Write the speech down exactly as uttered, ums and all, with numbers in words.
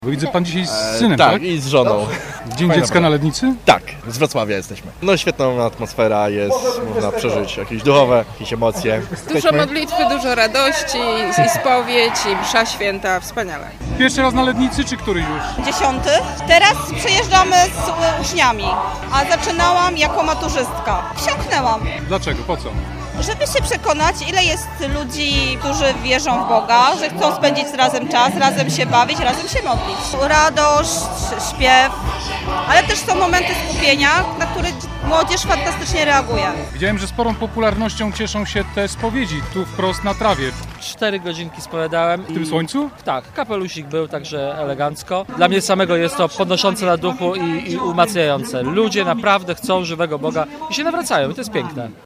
Bo widzę pan dzisiaj z synem, e, tak? tak? i z żoną. Dzień Fajna Dziecka na Lednicy? Tak, z Wrocławia jesteśmy. No świetna atmosfera jest, można przeżyć jakieś duchowe, jakieś emocje. Dużo Jesteśmy- modlitwy, dużo radości, i spowiedź, i msza święta, wspaniale. Pierwszy raz na Lednicy, czy który już? Dziesiąty. Teraz przejeżdżamy z uczniami, a zaczynałam jako maturzystka. Wsiąknęłam, Dlaczego? Po co? żeby się przekonać, ile jest ludzi, którzy wierzą w Boga, że chcą spędzić razem czas, razem się bawić, razem się modlić. Radość, śpiew, ale też są momenty skupienia, na które młodzież fantastycznie reaguje. Widziałem, że sporą popularnością cieszą się te spowiedzi tu wprost na trawie. Cztery godzinki spowiadałem. W tym słońcu? Tak, kapelusik był, także elegancko. Dla mnie samego jest to podnoszące na duchu i, i umacniające. Ludzie naprawdę chcą żywego Boga i się nawracają i to jest piękne.